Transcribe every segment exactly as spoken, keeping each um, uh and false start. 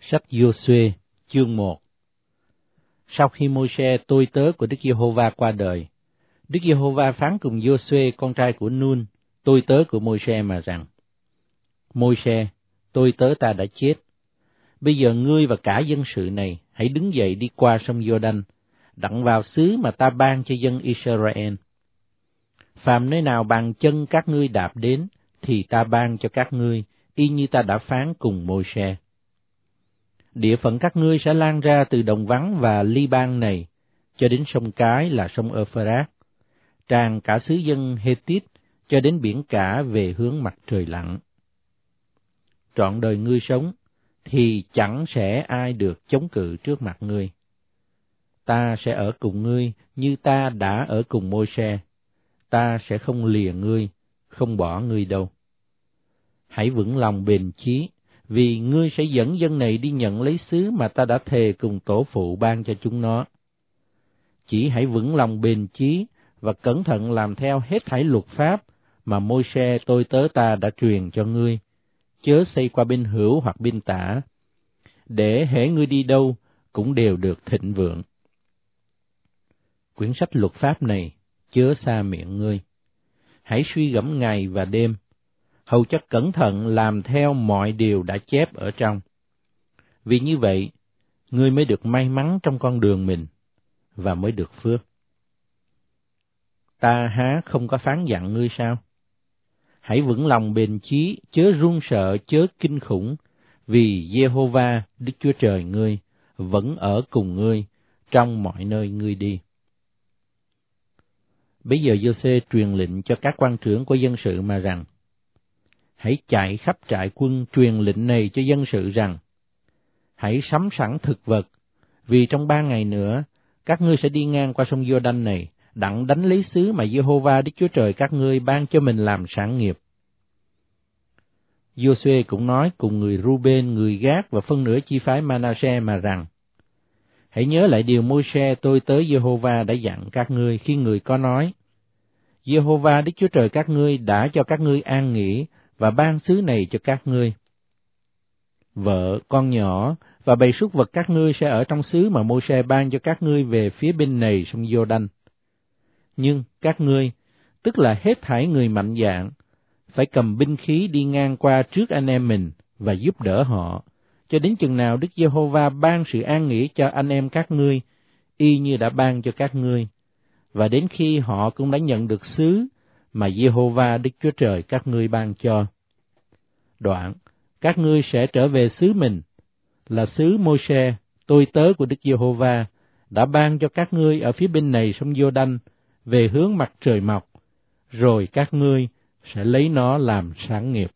Sách Giô-suê chương một. Sau khi Môi-se tôi tớ của Đức Giê-hô-va qua đời, Đức Giê-hô-va phán cùng Giô-suê con trai của Nun, tôi tớ của Môi-se mà rằng: Môi-se, tôi tớ ta đã chết. Bây giờ ngươi và cả dân sự này hãy đứng dậy đi qua sông Giô-đanh, đặng vào xứ mà ta ban cho dân Israel. Phàm nơi nào bàn chân các ngươi đạp đến, thì ta ban cho các ngươi, y như ta đã phán cùng Môi-se. Địa phận các ngươi sẽ lan ra từ đồng vắng và Li-ban này, cho đến sông Cái là sông Ơ-phơ-rát, tràn cả xứ dân Hê-tít, cho đến biển cả về hướng mặt trời lặn. Trọn đời ngươi sống, thì chẳng sẽ ai được chống cự trước mặt ngươi. Ta sẽ ở cùng ngươi như ta đã ở cùng Môi-se. Ta sẽ không lìa ngươi, không bỏ ngươi đâu. Hãy vững lòng bền chí, vì ngươi sẽ dẫn dân này đi nhận lấy xứ mà ta đã thề cùng tổ phụ ban cho chúng nó. Chỉ hãy vững lòng bền chí và cẩn thận làm theo hết thảy luật pháp mà Môi-se tôi tớ ta đã truyền cho ngươi, chớ xây qua bên hữu hoặc bên tả, để hễ ngươi đi đâu cũng đều được thịnh vượng. Quyển sách luật pháp này chớ xa miệng ngươi. Hãy suy gẫm ngày và đêm, hầu cho cẩn thận làm theo mọi điều đã chép ở trong. Vì như vậy, ngươi mới được may mắn trong con đường mình, và mới được phước. Ta há không có phán dặn ngươi sao? Hãy vững lòng bền chí, chớ run sợ, chớ kinh khủng, vì Giê-hô-va, Đức Chúa Trời ngươi, vẫn ở cùng ngươi trong mọi nơi ngươi đi. Bây giờ Giô-sê truyền lệnh cho các quan trưởng của dân sự mà rằng: Hãy chạy khắp trại quân truyền lệnh này cho dân sự rằng: Hãy sắm sẵn thực vật, vì trong ba ngày nữa các ngươi sẽ đi ngang qua sông Giô-đanh này, đặng đánh lấy xứ mà Giê-hô-va Đức Chúa Trời các ngươi ban cho mình làm sản nghiệp. Giô-suê cũng nói cùng người Ru-bên, người Gát và phân nửa chi phái Ma-na-se mà rằng: Hãy nhớ lại điều Môi-se tôi tớ Giê-hô-va đã dặn các ngươi khi người có nói: Giê-hô-va Đức Chúa Trời các ngươi đã cho các ngươi an nghỉ và ban xứ này cho các ngươi. Vợ, con nhỏ và bầy súc vật các ngươi sẽ ở trong xứ mà Môi-se ban cho các ngươi về phía bên này sông Giô-đanh. Nhưng các ngươi, tức là hết thảy người mạnh dạn, phải cầm binh khí đi ngang qua trước anh em mình và giúp đỡ họ, cho đến chừng nào Đức Giê-hô-va ban sự an nghỉ cho anh em các ngươi, y như đã ban cho các ngươi, và đến khi họ cũng đã nhận được xứ mà Giê-hô-va Đức Chúa Trời các ngươi ban cho. Đoạn, các ngươi sẽ trở về xứ mình, là xứ Môi-se, tôi tớ của Đức Giê-hô-va, đã ban cho các ngươi ở phía bên này sông Giô-đanh, về hướng mặt trời mọc, rồi các ngươi sẽ lấy nó làm sản nghiệp.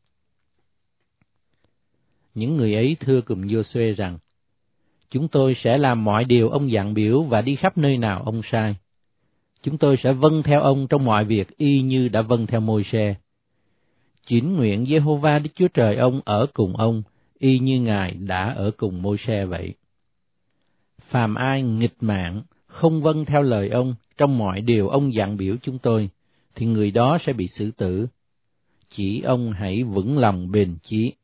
Những người ấy thưa cùng Giô-suê rằng: Chúng tôi sẽ làm mọi điều ông dặn biểu và đi khắp nơi nào ông sai. Chúng tôi sẽ vâng theo ông trong mọi việc y như đã vâng theo Môi-se. Chính nguyện Giê-hô-va Đức Chúa Trời ông ở cùng ông, y như Ngài đã ở cùng Môi-se vậy. Phàm ai nghịch mạng, không vâng theo lời ông trong mọi điều ông dặn biểu chúng tôi, thì người đó sẽ bị xử tử. Chỉ ông hãy vững lòng bền chí.